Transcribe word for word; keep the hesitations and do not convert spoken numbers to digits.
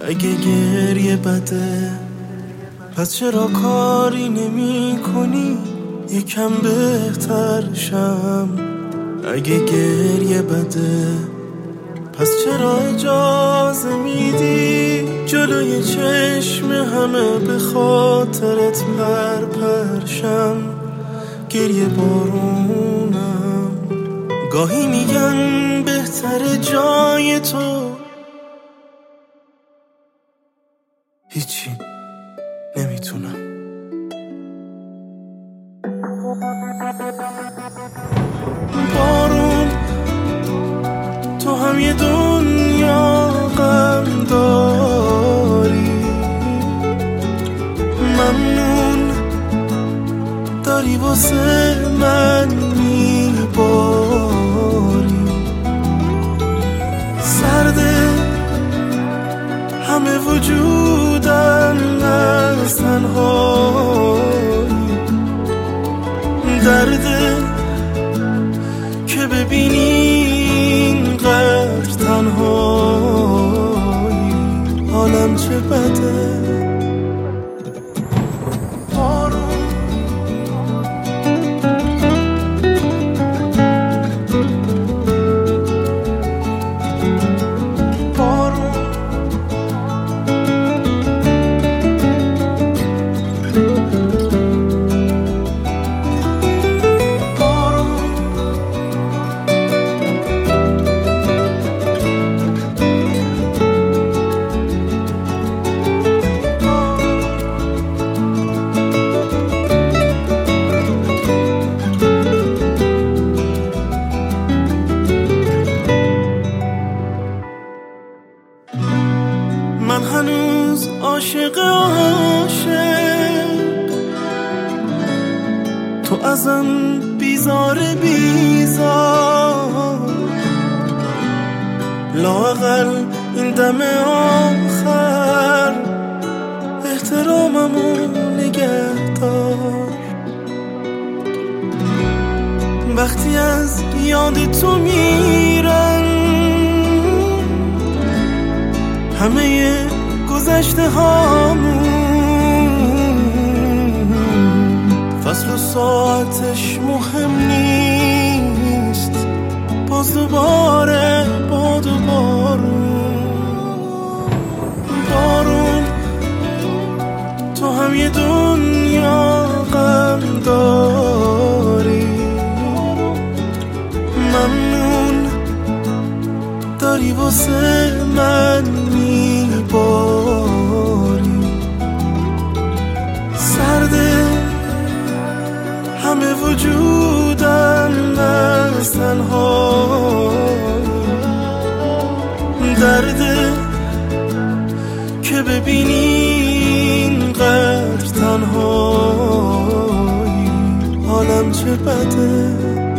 اگه گریه بده پس چرا کاری نمی کنی یکم بهتر شم؟ اگه گریه بده پس چرا اجازه میدی جلوی چشم همه به خاطرت پر پرشم؟ گریه بارونم گاهی میگن بهتر جای تو، هیچی نمیتونم. بارون تو هم یه دنیا غم داری، ممنون داری واسه من میباری. سرده همه وجودم از تنهایی، درده که ببینی اینقدر تنهایی، حالم چه بده. من هنوز عاشق عاشق، تو ازم بیزار بیزار، لااقل این دم آخر احتراممو نگه دار. وقتی از یاد تو میرن همه گذشته هامون، فصل و ساعتش مهم نیست، باز دوباره باد و بارون. بارون تو هم یه دنیا غم داری، ممنون داری واسه من میباری. سرده همه وجودم از تنهایی، درده که ببینی اینقدر تنهایی، حالم چه بده.